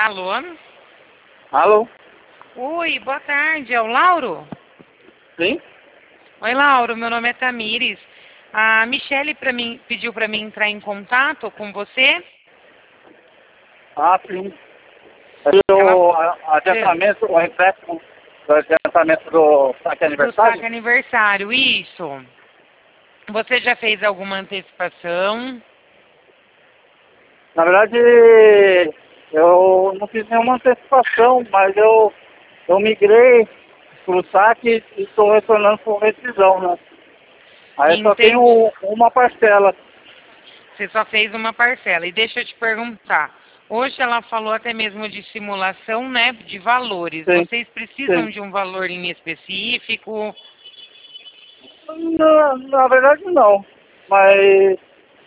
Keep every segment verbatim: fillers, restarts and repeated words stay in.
Alô? Alô? Oi, boa tarde. É o Lauro? Sim? Oi, Lauro. Meu nome é Tamires. A Michele pra mim, pediu para mim entrar em contato com você. Ah, sim. Ela... O adiantamento, o empréstimo do adiantamento do saque Do aniversário? saque aniversário, isso. Você já fez alguma antecipação? Na verdade, eu não fiz nenhuma antecipação, mas eu, eu migrei para o saque e estou retornando por rescisão, né? Aí só Entendi. tenho uma parcela. Você só fez uma parcela. E deixa eu te perguntar. Hoje ela falou até mesmo de simulação, né, de valores. Sim, Vocês precisam sim. de um valor em específico? Na, na verdade, não. Mas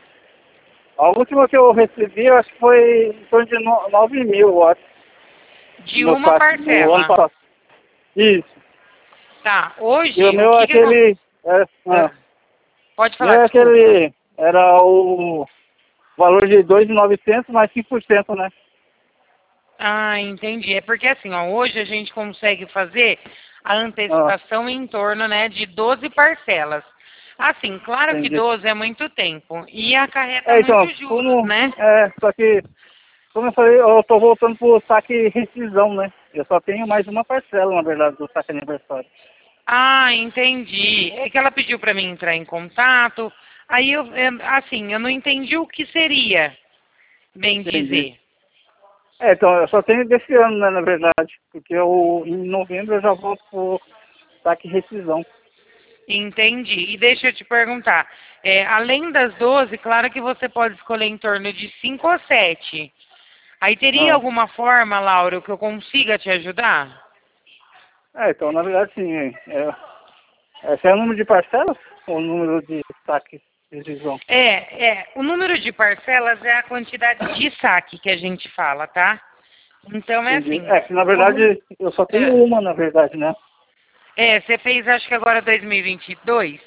a última que eu recebi, eu acho que foi em torno de no- nove mil, eu acho, De no uma saque do ano parcela. passado. Isso. Tá. E o Hoje, o meu é que que acon- aquele. É, ah, Ah, pode o meu falar, é desculpa. aquele. Era o valor de dois mil e novecentos mais cinco por cento, né? Ah, entendi. É porque assim, ó, hoje a gente consegue fazer a Ah, antecipação em torno, né, de doze parcelas. Assim, claro que entendi. doze é muito tempo e acarreta É, então, muitos juros, como. né? É, só que. Como eu falei, eu tô voltando pro saque rescisão, né? Eu só tenho mais uma parcela, na verdade, do saque aniversário. Ah, entendi. É que ela pediu para mim entrar em contato. Aí eu, é, assim, eu não entendi o que seria, bem Entendi. dizer. É, então, eu só tenho desse ano, né, na verdade. Porque eu, em novembro eu já volto pro saque rescisão. Entendi. E deixa eu te perguntar, é, além das doze, claro que você pode escolher em torno de cinco ou sete. Aí teria Ah. alguma forma, Laura, que eu consiga te ajudar? É, então, na verdade, sim. É, é, esse é o número de parcelas ou o número de saque rescisão? É, é. O número de parcelas é a quantidade de saque que a gente fala, tá? Então é Entendi. assim, É, que na como... verdade eu só tenho É, uma, na verdade, né? é, você fez acho que agora dois mil e vinte e dois?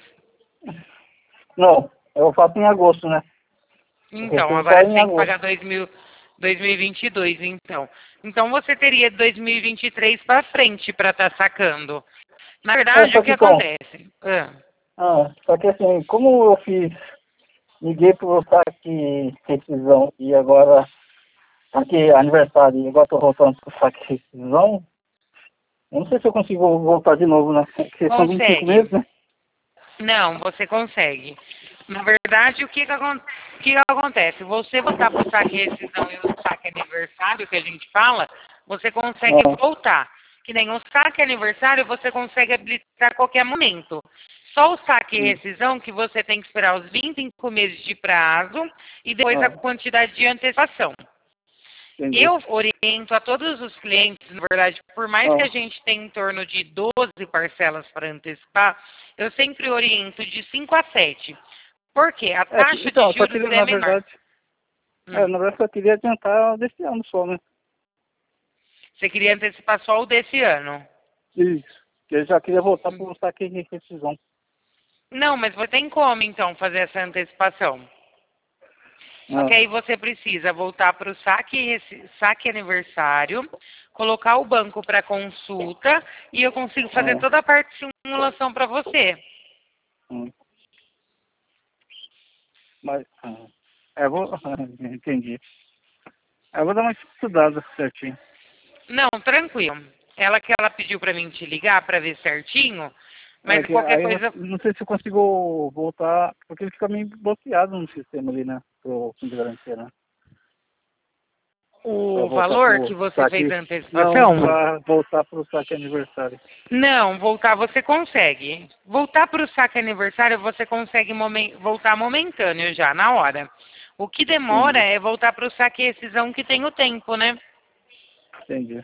Não, eu faço em agosto, né? Eu Então, recebo só agora você em tem que agosto. pagar dois mil, dois mil e vinte e dois, então. Então você teria dois mil e vinte e três para frente para estar sacando. Na É, verdade, só o que que então, acontece? Ah, ah, só que assim, como eu fiz, liguei pro saque rescisão e agora, saque aniversário e agora tô voltando pro saque rescisão, eu não sei se eu consigo voltar de novo, né? Porque são vinte e cinco meses, consegue. né? Não, você consegue. Na verdade, o que, que, acon- o que que acontece? Você voltar para o saque rescisão e o saque aniversário, que a gente fala, você consegue Ah, voltar. Que nem o saque aniversário, você consegue habilitar a qualquer momento. Só o saque e hum, rescisão que você tem que esperar os vinte e cinco meses de prazo e depois a ah, quantidade de antecipação. entendi. Eu oriento a todos os clientes, na verdade, por mais que a Ah, gente tenha em torno de doze parcelas para antecipar, eu sempre oriento de cinco a sete. Por quê? A é, taxa de então, só juros queria, é na menor. verdade, é, Hum. na verdade só queria adiantar desse ano só, né? Você queria antecipar só o desse ano? Isso. Eu já queria voltar pro saque de rescisão. Não, mas você tem como, então, fazer essa antecipação. Só que Ah, aí você precisa voltar para o saque, reci- saque aniversário, colocar o banco para consulta e eu consigo fazer ah, toda a parte de simulação para você. hum. Mas, ah, é, eu vou, entendi. Eu vou dar uma estudada certinho. Não, tranquilo. Ela que ela pediu para mim te ligar para ver certinho, É mas que qualquer aí eu não, coisa, não sei se eu consigo voltar, porque ele fica meio bloqueado no sistema ali, né? Pro fundo de garantia, né? Pra o voltar valor pro que você fez saque. a Não, antecipação, pra voltar pro saque aniversário. não, voltar você consegue. Voltar para o saque aniversário você consegue momen- voltar momentâneo já, na hora. O que demora Entendi, é voltar para o saque rescisão que tem o tempo, né? entendi.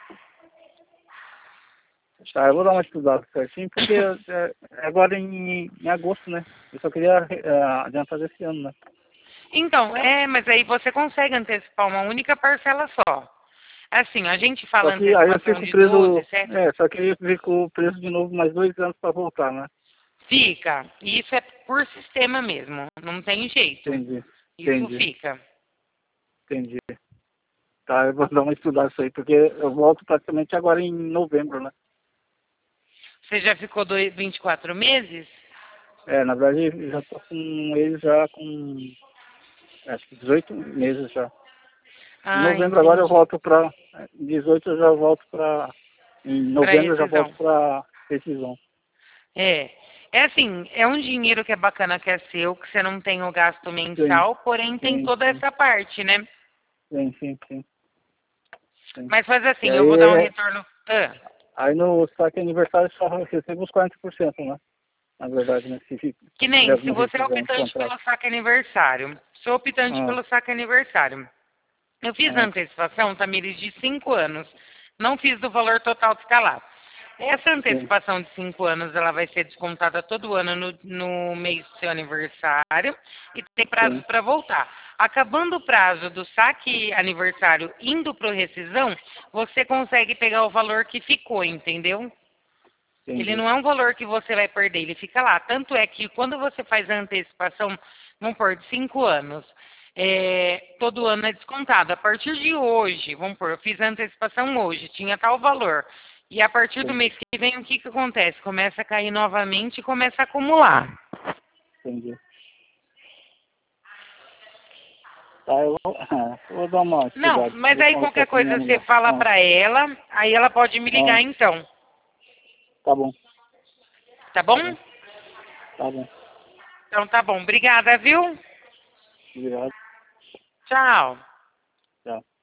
Tá, eu vou dar uma estudada certinho, porque é, é agora em, em agosto, né? Eu só queria é, adiantar desse ano, né? Então, é, mas aí você consegue antecipar uma única parcela só. Assim, a gente Só fala que aí eu antecipação fico de doze, preso, sete. é, só que aí eu fico preso de novo mais dois anos pra voltar, né? Fica. Isso é por sistema mesmo. Não tem jeito. Entendi, Isso entendi, fica. entendi. Tá, eu vou dar uma estudada isso aí, porque eu volto praticamente agora em novembro, né? Você já ficou dois, vinte e quatro meses? É, na verdade, eu já tô com eles já com, acho que dezoito meses já. Em Ah, novembro agora eu entendi. volto pra, dezoito eu já volto pra, em Para novembro eu já volto rescisão. pra rescisão. É. É assim, é um dinheiro que é bacana que é seu, que você não tem o gasto Sim, mensal, porém tem sim, toda sim, essa parte, né? sim, sim, sim, sim. Mas faz E assim, eu vou dar um aí, retorno. Ah, aí no saque aniversário só recebo os quarenta por cento, né? Na verdade, né? Se que tiver nem, se alguma você é rescisão no optante contrato. pelo saque aniversário, sou optante Ah, pelo saque aniversário. Eu fiz a ah, antecipação, Tamires, de cinco anos. Não fiz do valor total que está lá. Essa sim, antecipação de cinco anos, ela vai ser descontada todo ano no, no mês do seu aniversário e tem prazo sim, para voltar. Acabando o prazo do saque aniversário indo para o rescisão, você consegue pegar o valor que ficou, entendeu? Ele entendi. não é um valor que você vai perder, ele fica lá. Tanto é que quando você faz a antecipação, vamos pôr, de cinco anos, é, todo ano é descontado. A partir de hoje, vamos pôr, eu fiz a antecipação hoje, tinha tal valor. E a partir do Sim, mês que vem, o que, que acontece? Começa a cair novamente e começa a acumular. entendi. Tá, eu vou, eu vou dar uma Não, estudada, mas ver aí como que é qualquer que coisa minha você mulher. fala Ah, pra ela, aí ela pode me ligar ah, então. tá bom, Tá tá bom? bom, tá bom. Então tá bom. Obrigada, viu? Obrigado. Tchau. Tchau.